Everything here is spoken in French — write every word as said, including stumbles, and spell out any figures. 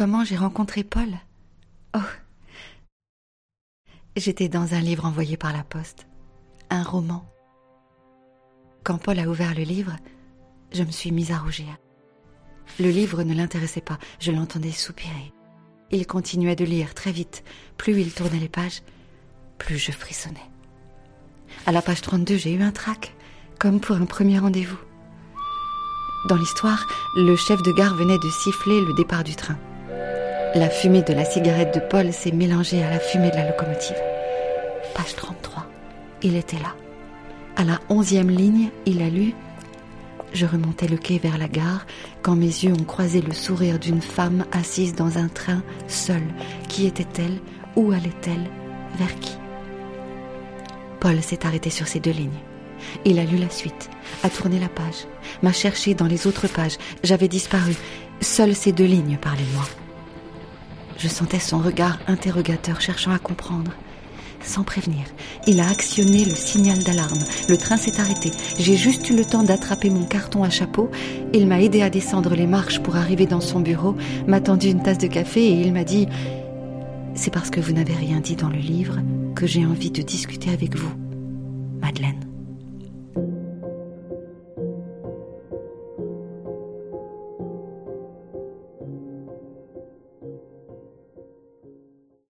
comment j'ai rencontré Paul? Oh! J'étais dans un livre envoyé par la poste. Un roman. Quand Paul a ouvert le livre, je me suis mise à rougir. Le livre ne l'intéressait pas, je l'entendais soupirer. Il continuait de lire très vite. Plus il tournait les pages, plus je frissonnais. À la page trente-deux, j'ai eu un trac, comme pour un premier rendez-vous. Dans l'histoire, le chef de gare venait de siffler le départ du train. La fumée de la cigarette de Paul s'est mélangée à la fumée de la locomotive. Page trente-trois, il était là. À la onzième ligne, il a lu « Je remontais le quai vers la gare quand mes yeux ont croisé le sourire d'une femme assise dans un train, seule. Qui était-elle? Où allait-elle? Vers qui ?» Paul s'est arrêté sur ces deux lignes. Il a lu la suite, a tourné la page, m'a cherché dans les autres pages. J'avais disparu. Seules ces deux lignes parlaient de moi. Je sentais son regard interrogateur cherchant à comprendre. Sans prévenir, il a actionné le signal d'alarme. Le train s'est arrêté. J'ai juste eu le temps d'attraper mon carton à chapeau. Il m'a aidé à descendre les marches pour arriver dans son bureau, m'a tendu une tasse de café et il m'a dit « C'est parce que vous n'avez rien dit dans le livre que j'ai envie de discuter avec vous, Madeleine. »